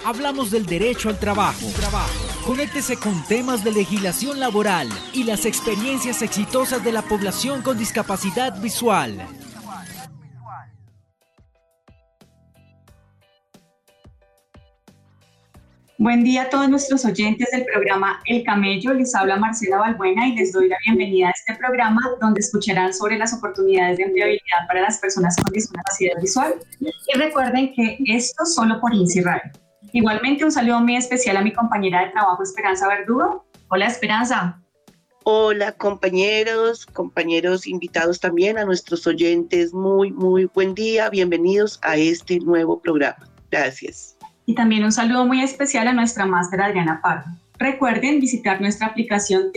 Hablamos del derecho al trabajo. Conéctese con temas de legislación laboral y las experiencias exitosas de la población con discapacidad visual. Buen día a todos nuestros oyentes del programa El Camello. Les habla Marcela Balbuena y les doy la bienvenida a este programa donde escucharán sobre las oportunidades de empleabilidad para las personas con discapacidad visual. Y recuerden que esto solo por INSI Radio. Igualmente un saludo muy especial a mi compañera de trabajo Esperanza Verdugo. Hola Esperanza. Hola compañeros invitados también, a nuestros oyentes, muy buen día, bienvenidos a este nuevo programa. Gracias. Y también un saludo muy especial a nuestra máster Adriana Pardo. Recuerden visitar nuestra aplicación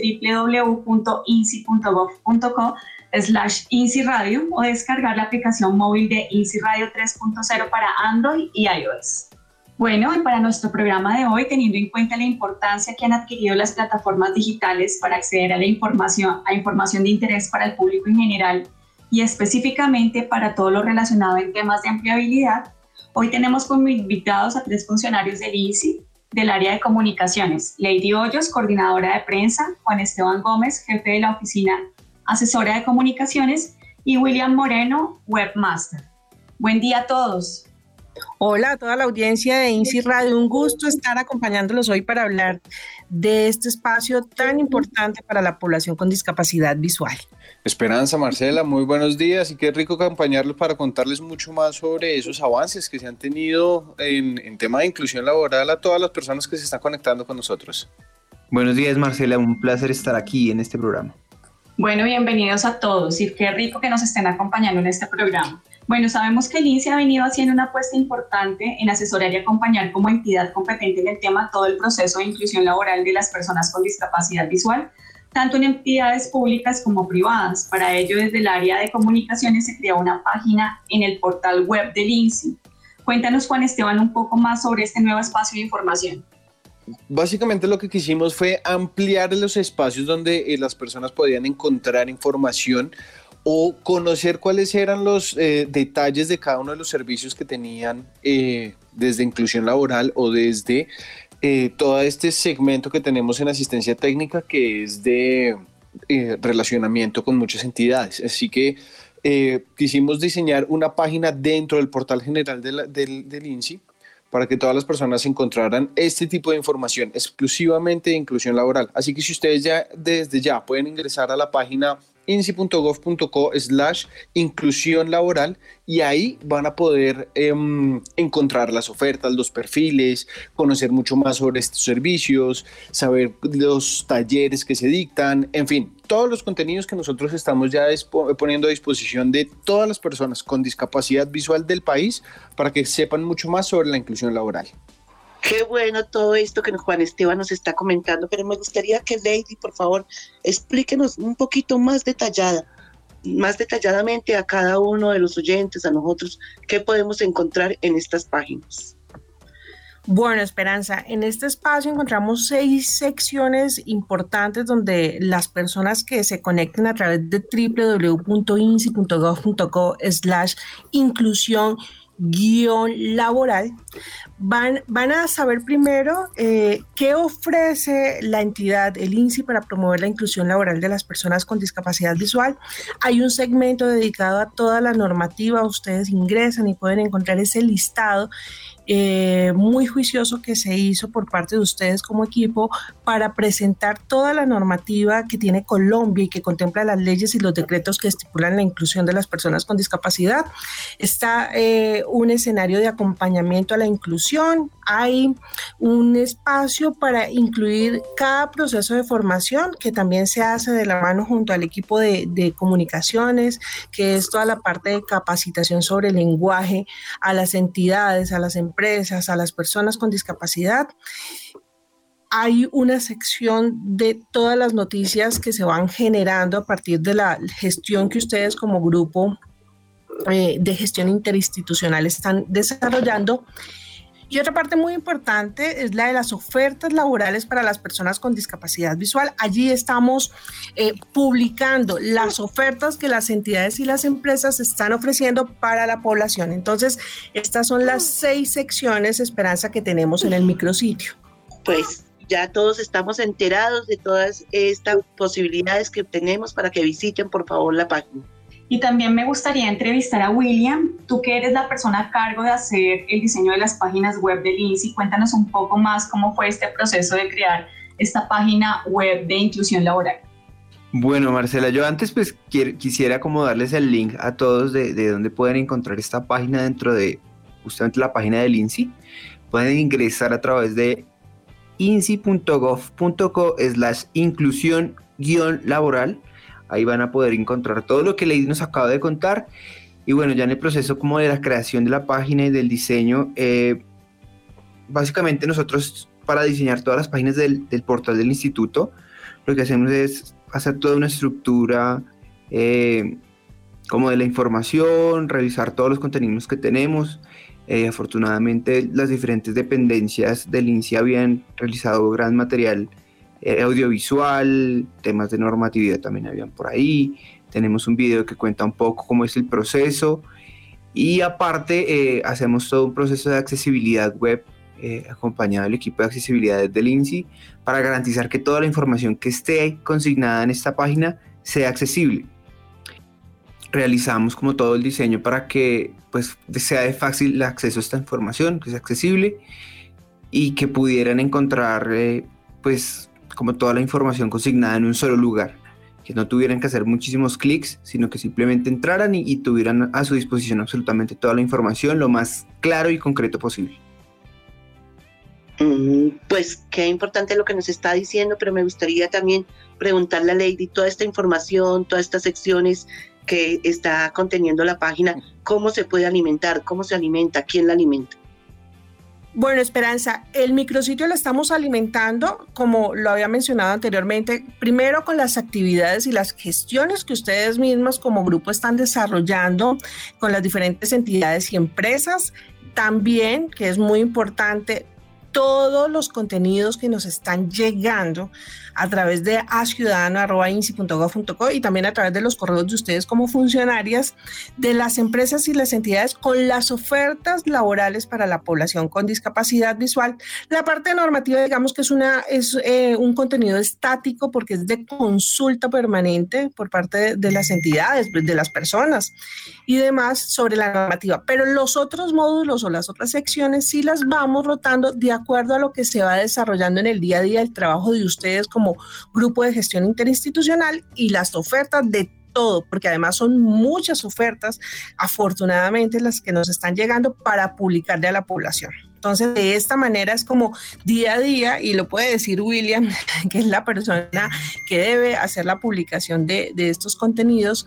www.insi.gov.co/INSI Radio o descargar la aplicación móvil de INSI Radio 3.0 para Android y iOS. Bueno, y para nuestro programa de hoy, teniendo en cuenta la importancia que han adquirido las plataformas digitales para acceder a la información de interés para el público en general y específicamente para todo lo relacionado en temas de empleabilidad, hoy tenemos como invitados a 3 funcionarios del INSI del área de comunicaciones: Lady Hoyos, coordinadora de prensa; Juan Esteban Gómez, jefe de la oficina asesora de comunicaciones; y William Moreno, webmaster. Buen día a todos. Hola a toda la audiencia de INSI Radio, un gusto estar acompañándolos hoy para hablar de este espacio tan importante para la población con discapacidad visual. Esperanza, Marcela, muy buenos días y qué rico acompañarlos para contarles mucho más sobre esos avances que se han tenido en tema de inclusión laboral a todas las personas que se están conectando con nosotros. Buenos días, Marcela, un placer estar aquí en este programa. Bueno, bienvenidos a todos y qué rico que nos estén acompañando en este programa. Bueno, sabemos que el INSI ha venido haciendo una apuesta importante en asesorar y acompañar como entidad competente en el tema todo el proceso de inclusión laboral de las personas con discapacidad visual, tanto en entidades públicas como privadas. Para ello, desde el área de comunicaciones se creó una página en el portal web del INSI. Cuéntanos, Juan Esteban, un poco más sobre este nuevo espacio de información. Básicamente lo que quisimos fue ampliar los espacios donde las personas podían encontrar información o conocer cuáles eran los detalles de cada uno de los servicios que tenían desde inclusión laboral o desde todo este segmento que tenemos en asistencia técnica, que es de relacionamiento con muchas entidades. Así que quisimos diseñar una página dentro del portal general del INSI para que todas las personas encontraran este tipo de información exclusivamente de inclusión laboral. Así que si ustedes ya desde ya pueden ingresar a la página insi.gov.co/inclusión laboral y ahí van a poder encontrar las ofertas, los perfiles, conocer mucho más sobre estos servicios, saber los talleres que se dictan, en fin, todos los contenidos que nosotros estamos ya poniendo a disposición de todas las personas con discapacidad visual del país para que sepan mucho más sobre la inclusión laboral. Qué bueno todo esto que Juan Esteban nos está comentando, pero me gustaría que Lady, por favor, explíquenos un poquito más detalladamente a cada uno de los oyentes, a nosotros, qué podemos encontrar en estas páginas. Bueno, Esperanza, en este espacio encontramos 6 secciones importantes donde las personas que se conecten a través de www.insi.gov.co/inclusión-laboral van a saber primero qué ofrece la entidad, el INSI, para promover la inclusión laboral de las personas con discapacidad visual. Hay un segmento dedicado a toda la normativa. Ustedes ingresan y pueden encontrar ese listado muy juicioso que se hizo por parte de ustedes como equipo para presentar toda la normativa que tiene Colombia y que contempla las leyes y los decretos que estipulan la inclusión de las personas con discapacidad. Está un escenario de acompañamiento a la inclusión. Hay un espacio para incluir cada proceso de formación que también se hace de la mano junto al equipo de comunicaciones, que es toda la parte de capacitación sobre el lenguaje a las entidades, a las empresas, a las personas con discapacidad. Hay una sección de todas las noticias que se van generando a partir de la gestión que ustedes como grupo de gestión interinstitucional están desarrollando. Y otra parte muy importante es la de las ofertas laborales para las personas con discapacidad visual. Allí estamos publicando las ofertas que las entidades y las empresas están ofreciendo para la población. Entonces, estas son las 6 secciones, Esperanza, que tenemos en el micrositio. Pues ya todos estamos enterados de todas estas posibilidades que tenemos para que visiten, por favor, la página. Y también me gustaría entrevistar a William, tú que eres la persona a cargo de hacer el diseño de las páginas web del INSI. Cuéntanos un poco más cómo fue este proceso de crear esta página web de inclusión laboral. Bueno, Marcela, yo antes pues quisiera como darles el link a todos de dónde pueden encontrar esta página dentro de justamente la página del INSI. Pueden ingresar a través de insi.gov.co/inclusión-laboral. Ahí van a poder encontrar todo lo que Lady nos acaba de contar. Y bueno, ya en el proceso como de la creación de la página y del diseño, básicamente nosotros para diseñar todas las páginas del portal del instituto, lo que hacemos es hacer toda una estructura como de la información, revisar todos los contenidos que tenemos. Afortunadamente las diferentes dependencias del INSI habían realizado gran material audiovisual, temas de normatividad también habían por ahí. Tenemos un video que cuenta un poco cómo es el proceso y aparte hacemos todo un proceso de accesibilidad web acompañado del equipo de accesibilidad del INSI para garantizar que toda la información que esté consignada en esta página sea accesible. Realizamos como todo el diseño para que pues sea de fácil acceso a esta información, que sea accesible y que pudieran encontrar pues como toda la información consignada en un solo lugar, que no tuvieran que hacer muchísimos clics, sino que simplemente entraran y tuvieran a su disposición absolutamente toda la información lo más claro y concreto posible. Pues qué importante lo que nos está diciendo, pero me gustaría también preguntarle a Lady toda esta información, todas estas secciones que está conteniendo la página, ¿cómo se puede alimentar? ¿Cómo se alimenta? ¿Quién la alimenta? Bueno, Esperanza, el micrositio lo estamos alimentando, como lo había mencionado anteriormente, primero con las actividades y las gestiones que ustedes mismos como grupo están desarrollando con las diferentes entidades y empresas. También, que es muy importante, todos los contenidos que nos están llegando a través de aciudadano@insi.gov.co y también a través de los correos de ustedes como funcionarias de las empresas y las entidades con las ofertas laborales para la población con discapacidad visual. La parte normativa, digamos que es un contenido estático porque es de consulta permanente por parte de las entidades, de las personas y demás sobre la normativa, pero los otros módulos o las otras secciones sí las vamos rotando de acuerdo a lo que se va desarrollando en el día a día el trabajo de ustedes como grupo de gestión interinstitucional y las ofertas de todo, porque además son muchas ofertas, afortunadamente, las que nos están llegando para publicarle a la población. Entonces, de esta manera es como día a día, y lo puede decir William, que es la persona que debe hacer la publicación de estos contenidos,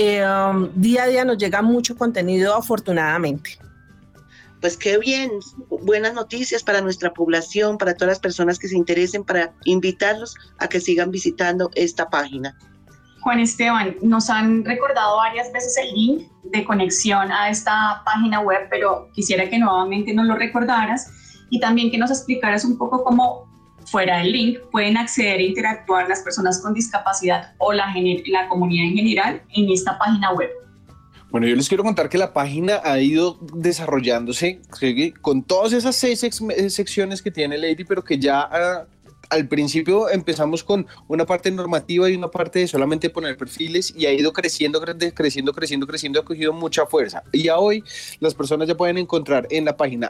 día a día nos llega mucho contenido, afortunadamente. Pues qué bien, buenas noticias para nuestra población, para todas las personas que se interesen, para invitarlos a que sigan visitando esta página. Juan Esteban, nos han recordado varias veces el link de conexión a esta página web, pero quisiera que nuevamente nos lo recordaras y también que nos explicaras un poco cómo, fuera del link, pueden acceder e interactuar las personas con discapacidad o la comunidad en general en esta página web. Bueno, yo les quiero contar que la página ha ido desarrollándose con todas esas 6 secciones que tiene Lady, pero que ya al principio empezamos con una parte normativa y una parte de solamente poner perfiles y ha ido creciendo, ha cogido mucha fuerza. Y ya hoy las personas ya pueden encontrar en la página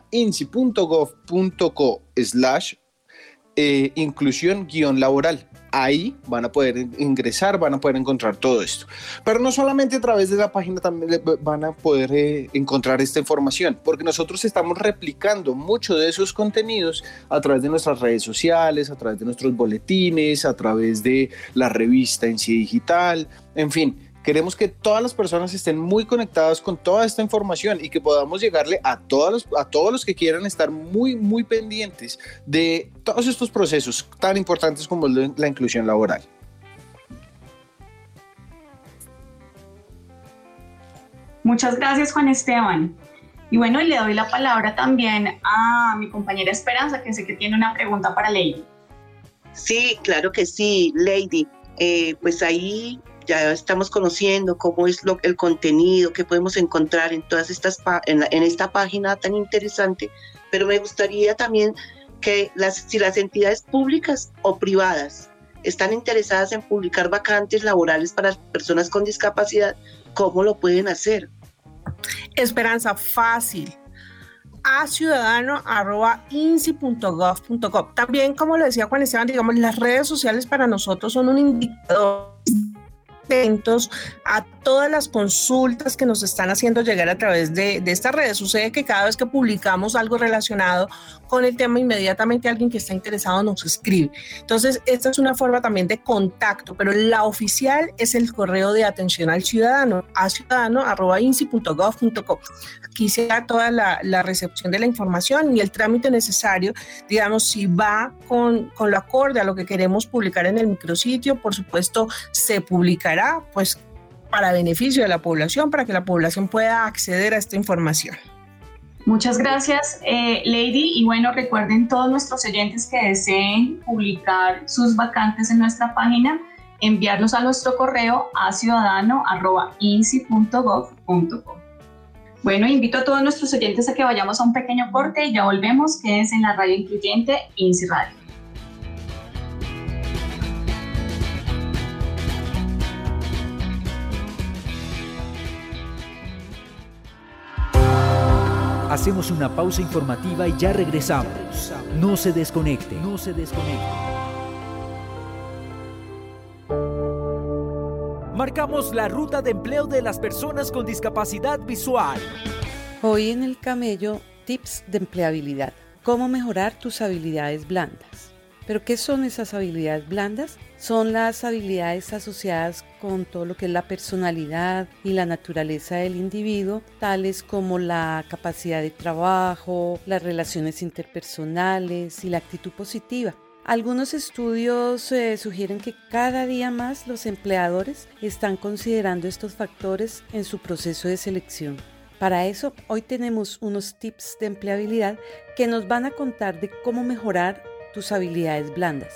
insi.gov.co/inclusión-laboral. Ahí van a poder ingresar, van a poder encontrar todo esto. Pero no solamente a través de la página también van a poder encontrar esta información, porque nosotros estamos replicando mucho de esos contenidos a través de nuestras redes sociales, a través de nuestros boletines, a través de la revista en sí digital, en fin. Queremos que todas las personas estén muy conectadas con toda esta información y que podamos llegarle a todos los que quieran estar muy, muy pendientes de todos estos procesos tan importantes como la inclusión laboral. Muchas gracias, Juan Esteban. Y bueno, y le doy la palabra también a mi compañera Esperanza, que sé que tiene una pregunta para Lady. Sí, claro que sí, Lady. Pues ahí ya estamos conociendo cómo es el contenido que podemos encontrar en todas estas en esta página tan interesante, pero me gustaría también que si las entidades públicas o privadas están interesadas en publicar vacantes laborales para personas con discapacidad, ¿cómo lo pueden hacer? Esperanza, fácil. A ciudadano@insi.gov.co. También, como le decía Juan Esteban, digamos, las redes sociales para nosotros son un indicador. Atentos a todas las consultas que nos están haciendo llegar a través de estas redes. Sucede que cada vez que publicamos algo relacionado con el tema, inmediatamente alguien que está interesado nos escribe. Entonces, esta es una forma también de contacto, pero la oficial es el correo de atención al ciudadano, a ciudadano@insi.gov.co. Aquí se da toda la recepción de la información y el trámite necesario, digamos, si va con lo acorde a lo que queremos publicar en el micrositio, por supuesto, se publicará, pues, para beneficio de la población, para que la población pueda acceder a esta información. Muchas gracias, Lady. Y bueno, recuerden todos nuestros oyentes que deseen publicar sus vacantes en nuestra página, enviarlos a nuestro correo a ciudadano@insi.gov.co. Bueno, invito a todos nuestros oyentes a que vayamos a un pequeño corte y ya volvemos. Quédense en la radio incluyente INSI Radio. Hacemos una pausa informativa y ya regresamos. No se desconecte. Marcamos la ruta de empleo de las personas con discapacidad visual. Hoy en El Camello, tips de empleabilidad. ¿Cómo mejorar tus habilidades blandas? ¿Pero qué son esas habilidades blandas? Son las habilidades asociadas con todo lo que es la personalidad y la naturaleza del individuo, tales como la capacidad de trabajo, las relaciones interpersonales y la actitud positiva. Algunos estudios sugieren que cada día más los empleadores están considerando estos factores en su proceso de selección. Para eso, hoy tenemos unos tips de empleabilidad que nos van a contar de cómo mejorar tus habilidades blandas.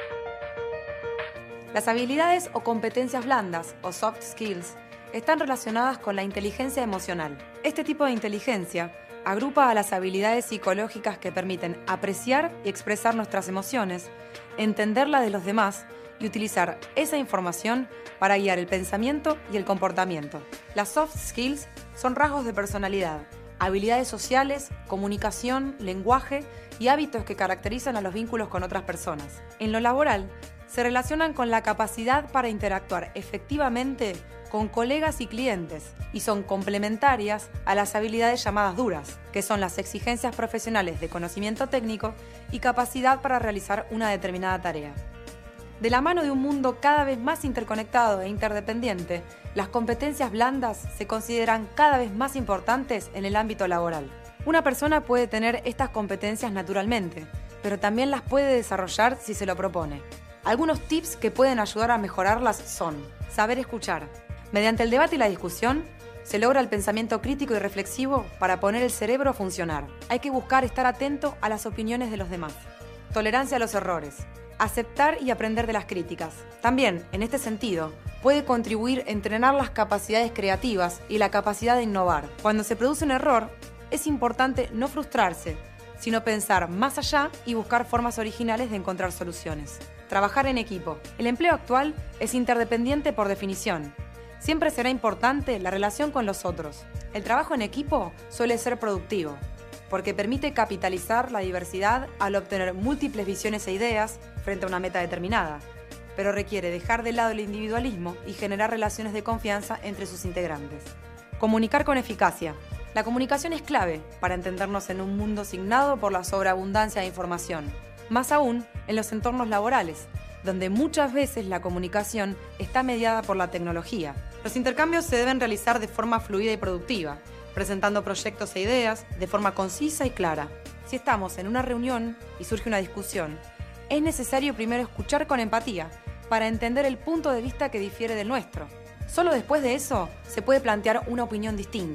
Las habilidades o competencias blandas, o soft skills, están relacionadas con la inteligencia emocional. Este tipo de inteligencia agrupa a las habilidades psicológicas que permiten apreciar y expresar nuestras emociones, entender la de los demás y utilizar esa información para guiar el pensamiento y el comportamiento. Las soft skills son rasgos de personalidad, habilidades sociales, comunicación, lenguaje y hábitos que caracterizan a los vínculos con otras personas. En lo laboral, se relacionan con la capacidad para interactuar efectivamente con colegas y clientes y son complementarias a las habilidades llamadas duras, que son las exigencias profesionales de conocimiento técnico y capacidad para realizar una determinada tarea. De la mano de un mundo cada vez más interconectado e interdependiente, las competencias blandas se consideran cada vez más importantes en el ámbito laboral. Una persona puede tener estas competencias naturalmente, pero también las puede desarrollar si se lo propone. Algunos tips que pueden ayudar a mejorarlas son: saber escuchar. Mediante el debate y la discusión, se logra el pensamiento crítico y reflexivo para poner el cerebro a funcionar. Hay que buscar estar atento a las opiniones de los demás. Tolerancia a los errores. Aceptar y aprender de las críticas. También, en este sentido, puede contribuir a entrenar las capacidades creativas y la capacidad de innovar. Cuando se produce un error, es importante no frustrarse, sino pensar más allá y buscar formas originales de encontrar soluciones. Trabajar en equipo. El empleo actual es interdependiente por definición. Siempre será importante la relación con los otros. El trabajo en equipo suele ser productivo, porque permite capitalizar la diversidad al obtener múltiples visiones e ideas frente a una meta determinada, pero requiere dejar de lado el individualismo y generar relaciones de confianza entre sus integrantes. Comunicar con eficacia. La comunicación es clave para entendernos en un mundo signado por la sobreabundancia de información, más aún en los entornos laborales, donde muchas veces la comunicación está mediada por la tecnología. Los intercambios se deben realizar de forma fluida y productiva, presentando proyectos e ideas de forma concisa y clara. Si estamos en una reunión y surge una discusión, es necesario primero escuchar con empatía para entender el punto de vista que difiere del nuestro. Solo después de eso se puede plantear una opinión distinta,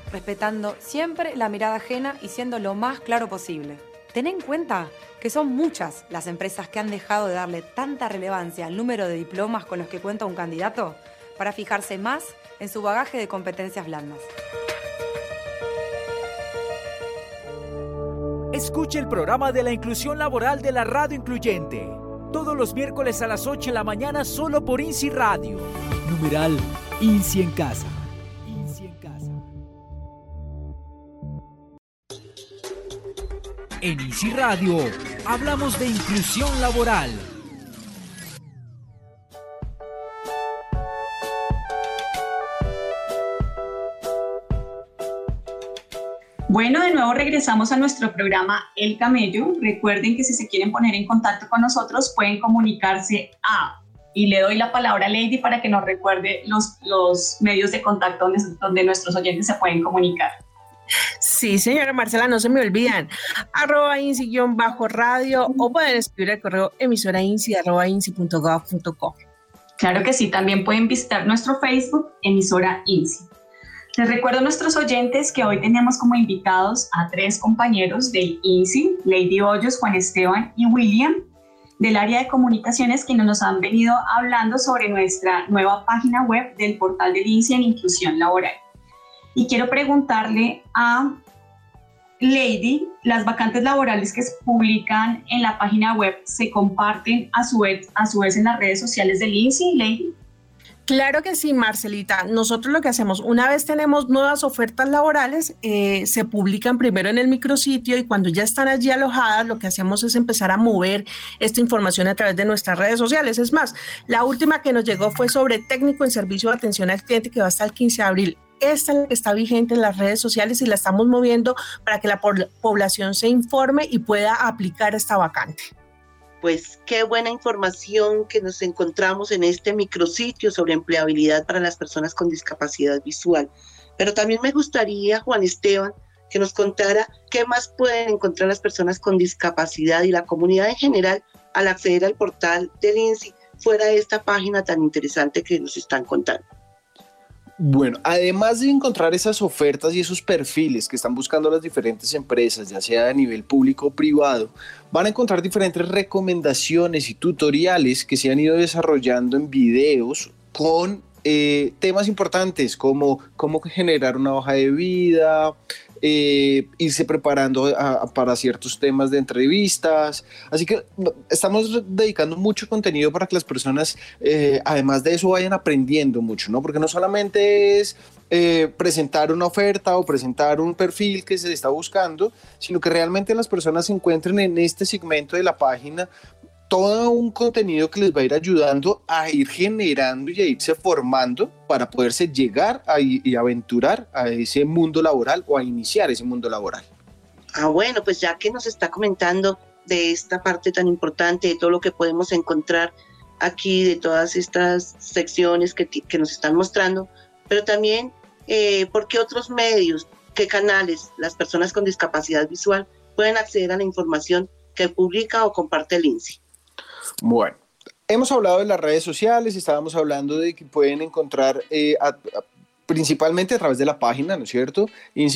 respetando siempre la mirada ajena y siendo lo más claro posible. Ten en cuenta que son muchas las empresas que han dejado de darle tanta relevancia al número de diplomas con los que cuenta un candidato para fijarse más en su bagaje de competencias blandas. Escuche el programa de la inclusión laboral de la Radio Incluyente. Todos los miércoles a las 8 de la mañana solo por INSI Radio. Numeral INSI en Casa. INSI en Casa. En INSI Radio hablamos de inclusión laboral. Bueno, de nuevo regresamos a nuestro programa El Camello. Recuerden que si se quieren poner en contacto con nosotros pueden comunicarse y le doy la palabra a Lady para que nos recuerde los medios de contacto donde nuestros oyentes se pueden comunicar. Sí, señora Marcela, no se me olvidan, @INSI_radio o pueden escribir al correo emisorainsi@insi.gov.co. Claro que sí, también pueden visitar nuestro Facebook, emisora INSI. Les recuerdo a nuestros oyentes que hoy tenemos como invitados a 3 compañeros del INSI, Lady Hoyos, Juan Esteban y William, del área de comunicaciones, quienes nos han venido hablando sobre nuestra nueva página web del portal del INSI en inclusión laboral. Y quiero preguntarle a Lady, ¿las vacantes laborales que se publican en la página web se comparten a su vez en las redes sociales del INSI, Lady? Claro que sí, Marcelita. Nosotros lo que hacemos, una vez tenemos nuevas ofertas laborales, se publican primero en el micrositio y cuando ya están allí alojadas, lo que hacemos es empezar a mover esta información a través de nuestras redes sociales. Es más, la última que nos llegó fue sobre técnico en servicio de atención al cliente, que va hasta el 15 de abril. Esta es la que está vigente en las redes sociales y la estamos moviendo para que la población se informe y pueda aplicar esta vacante. Pues qué buena información que nos encontramos en este micrositio sobre empleabilidad para las personas con discapacidad visual. Pero también me gustaría, Juan Esteban, que nos contara qué más pueden encontrar las personas con discapacidad y la comunidad en general al acceder al portal del INSI fuera de esta página tan interesante que nos están contando. Bueno, además de encontrar esas ofertas y esos perfiles que están buscando las diferentes empresas, ya sea a nivel público o privado, van a encontrar diferentes recomendaciones y tutoriales que se han ido desarrollando en videos con temas importantes como cómo generar una hoja de vida, irse preparando para ciertos temas de entrevistas. Así que estamos dedicando mucho contenido para que las personas, además de eso, vayan aprendiendo mucho, ¿no? Porque no solamente es presentar una oferta o presentar un perfil que se está buscando, sino que realmente las personas se encuentren en este segmento de la página todo un contenido que les va a ir ayudando a ir generando y a irse formando para poderse llegar y aventurar a ese mundo laboral o a iniciar ese mundo laboral. Bueno, pues ya que nos está comentando de esta parte tan importante, de todo lo que podemos encontrar aquí, de todas estas secciones que nos están mostrando, pero también ¿por qué otros medios, qué canales las personas con discapacidad visual pueden acceder a la información que publica o comparte el INSI? Bueno, hemos hablado de las redes sociales, estábamos hablando de que pueden encontrar principalmente a través de la página, ¿no es cierto?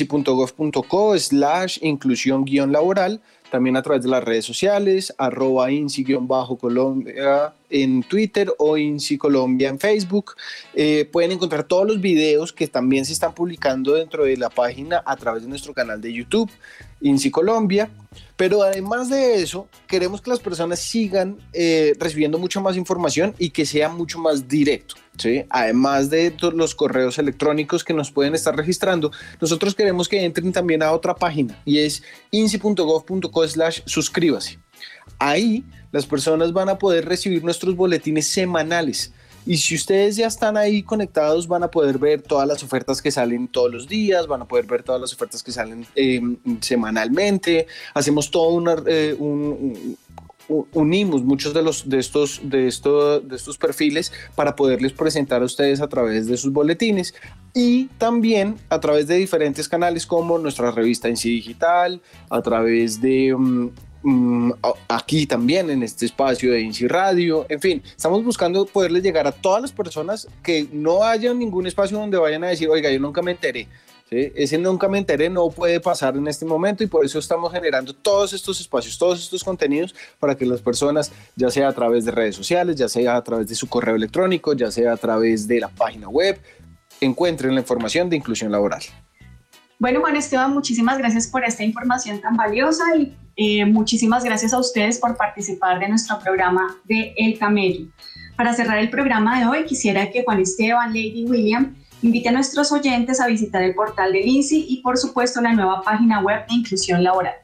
insi.gov.co/inclusión-laboral, también a través de las redes sociales, @INSI_Colombia en Twitter o INSI Colombia en Facebook. Pueden encontrar todos los videos que también se están publicando dentro de la página a través de nuestro canal de YouTube, INSI Colombia. Pero además de eso, queremos que las personas sigan recibiendo mucha más información y que sea mucho más directo, ¿sí? Además de los correos electrónicos que nos pueden estar registrando, nosotros queremos que entren también a otra página y es insi.gov.co/suscríbase. Ahí las personas van a poder recibir nuestros boletines semanales. Y si ustedes ya están ahí conectados, van a poder ver todas las ofertas que salen todos los días, van a poder ver todas las ofertas que salen semanalmente. Hacemos todo unimos muchos de estos perfiles para poderles presentar a ustedes a través de sus boletines y también a través de diferentes canales como nuestra revista INSI Digital, a través de aquí también en este espacio de INSI Radio. En fin, estamos buscando poderles llegar a todas las personas, que no haya ningún espacio donde vayan a decir, oiga, yo nunca me enteré, ¿sí? Ese nunca me enteré no puede pasar en este momento y por eso estamos generando todos estos espacios, todos estos contenidos para que las personas, ya sea a través de redes sociales, ya sea a través de su correo electrónico, ya sea a través de la página web, encuentren la información de inclusión laboral. Bueno, Juan Esteban, muchísimas gracias por esta información tan valiosa y muchísimas gracias a ustedes por participar de nuestro programa de El Camello. Para cerrar el programa de hoy, quisiera que Juan Esteban, Lady William, invite a nuestros oyentes a visitar el portal del INSI y, por supuesto, la nueva página web de inclusión laboral.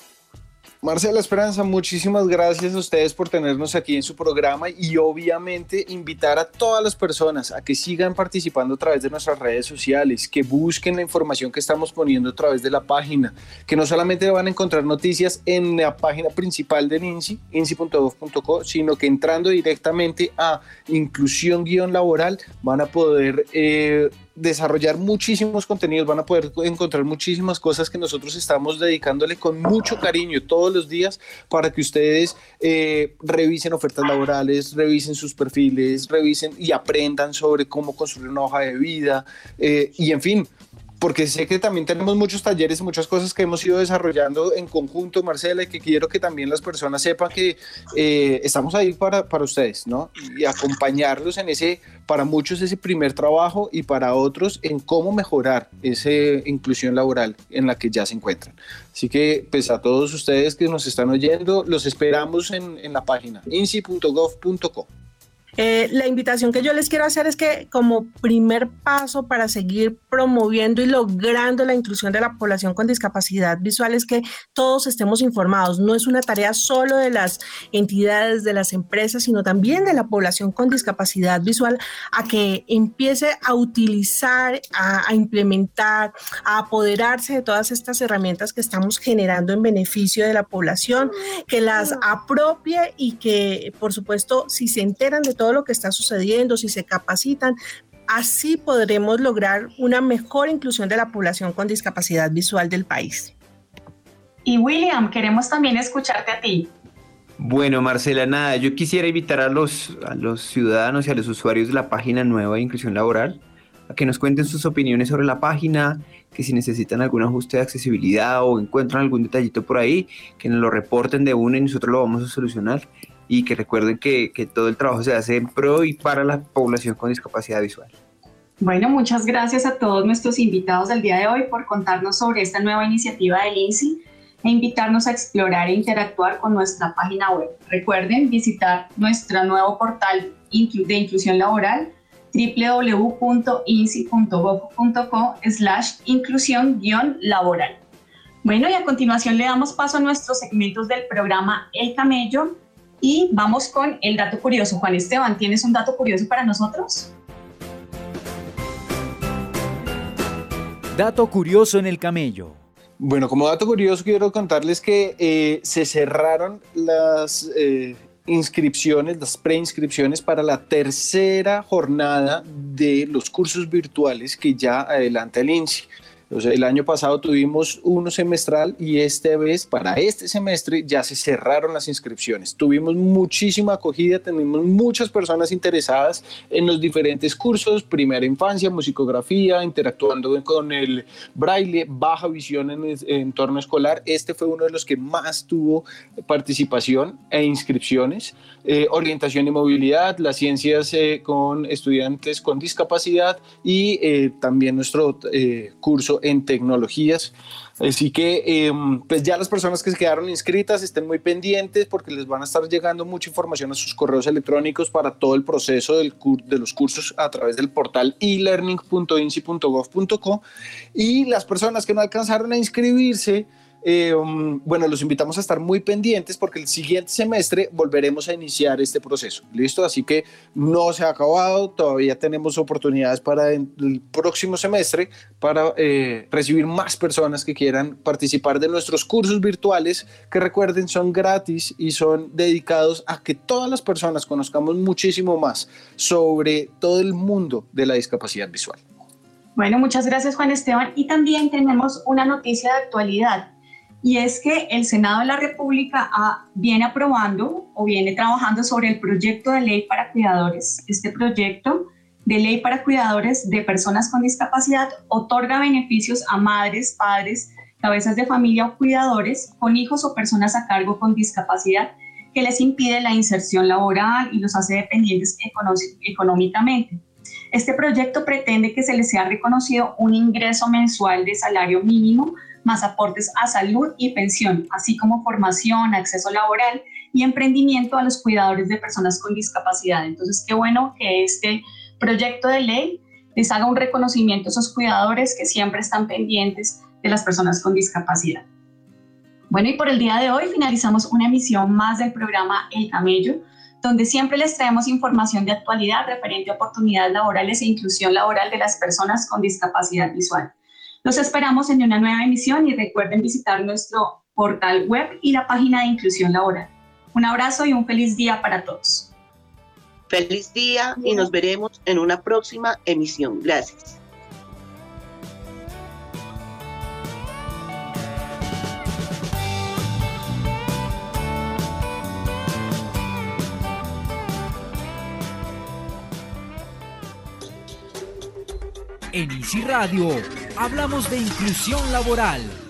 Marcela Esperanza, muchísimas gracias a ustedes por tenernos aquí en su programa y obviamente invitar a todas las personas a que sigan participando a través de nuestras redes sociales, que busquen la información que estamos poniendo a través de la página, que no solamente van a encontrar noticias en la página principal del INSI, insi.gov.co, sino que entrando directamente a inclusión-laboral van a poder desarrollar muchísimos contenidos, van a poder encontrar muchísimas cosas que nosotros estamos dedicándole con mucho cariño todos los días para que ustedes revisen ofertas laborales, revisen sus perfiles, revisen y aprendan sobre cómo construir una hoja de vida y en fin, porque sé que también tenemos muchos talleres y muchas cosas que hemos ido desarrollando en conjunto, Marcela, y que quiero que también las personas sepan que estamos ahí para ustedes, ¿no? Y acompañarlos en ese, para muchos, ese primer trabajo y para otros en cómo mejorar esa inclusión laboral en la que ya se encuentran. Así que, pues a todos ustedes que nos están oyendo, los esperamos en la página insi.gov.co. La invitación que yo les quiero hacer es que como primer paso para seguir promoviendo y logrando la inclusión de la población con discapacidad visual es que todos estemos informados. No es una tarea solo de las entidades, de las empresas, sino también de la población con discapacidad visual a que empiece a utilizar, a implementar, a apoderarse de todas estas herramientas que estamos generando en beneficio de la población, que las apropie y que, por supuesto, si se enteran de todo lo que está sucediendo, si se capacitan, así podremos lograr una mejor inclusión de la población con discapacidad visual del país. Y William, queremos también escucharte a ti. Bueno, Marcela, nada, yo quisiera invitar a los ciudadanos y a los usuarios de la página nueva de Inclusión Laboral a que nos cuenten sus opiniones sobre la página, que si necesitan algún ajuste de accesibilidad o encuentran algún detallito por ahí, que nos lo reporten de una y nosotros lo vamos a solucionar. Y que recuerden que todo el trabajo se hace en pro y para la población con discapacidad visual. Bueno, muchas gracias a todos nuestros invitados del día de hoy por contarnos sobre esta nueva iniciativa del INSI e invitarnos a explorar e interactuar con nuestra página web. Recuerden visitar nuestro nuevo portal de inclusión laboral www.insi.gov.co/inclusión-laboral. Bueno, y a continuación le damos paso a nuestros segmentos del programa El Camello. Y vamos con el dato curioso. Juan Esteban, ¿tienes un dato curioso para nosotros? Dato curioso en el camello. Bueno, como dato curioso quiero contarles que se cerraron las inscripciones, las preinscripciones para la tercera jornada de los cursos virtuales que ya adelanta el INSI. O sea, el año pasado tuvimos uno semestral y esta vez, para este semestre, ya se cerraron las inscripciones. Tuvimos muchísima acogida, tenemos muchas personas interesadas en los diferentes cursos, primera infancia, musicografía, interactuando con el braille, baja visión en el entorno escolar. Este fue uno de los que más tuvo participación e inscripciones. Orientación y movilidad, las ciencias con estudiantes con discapacidad y también nuestro curso en tecnologías. Así que pues ya las personas que se quedaron inscritas estén muy pendientes porque les van a estar llegando mucha información a sus correos electrónicos para todo el proceso de los cursos a través del portal elearning.insi.gov.co y las personas que no alcanzaron a inscribirse, bueno, los invitamos a estar muy pendientes porque el siguiente semestre volveremos a iniciar este proceso. ¿Listo? Así que no se ha acabado, todavía tenemos oportunidades para el próximo semestre para recibir más personas que quieran participar de nuestros cursos virtuales, que recuerden son gratis y son dedicados a que todas las personas conozcamos muchísimo más sobre todo el mundo de la discapacidad visual. Bueno, muchas gracias, Juan Esteban. Y también tenemos una noticia de actualidad. Y es que el Senado de la República viene aprobando o viene trabajando sobre el proyecto de ley para cuidadores. Este proyecto de ley para cuidadores de personas con discapacidad otorga beneficios a madres, padres, cabezas de familia o cuidadores con hijos o personas a cargo con discapacidad que les impide la inserción laboral y los hace dependientes económicamente. Este proyecto pretende que se les sea reconocido un ingreso mensual de salario mínimo más aportes a salud y pensión, así como formación, acceso laboral y emprendimiento a los cuidadores de personas con discapacidad. Entonces, qué bueno que este proyecto de ley les haga un reconocimiento a esos cuidadores que siempre están pendientes de las personas con discapacidad. Bueno, y por el día de hoy finalizamos una emisión más del programa El Camello, donde siempre les traemos información de actualidad referente a oportunidades laborales e inclusión laboral de las personas con discapacidad visual. Los esperamos en una nueva emisión y recuerden visitar nuestro portal web y la página de inclusión laboral. Un abrazo y un feliz día para todos. Feliz día y nos veremos en una próxima emisión. Gracias. En Easy Radio hablamos de inclusión laboral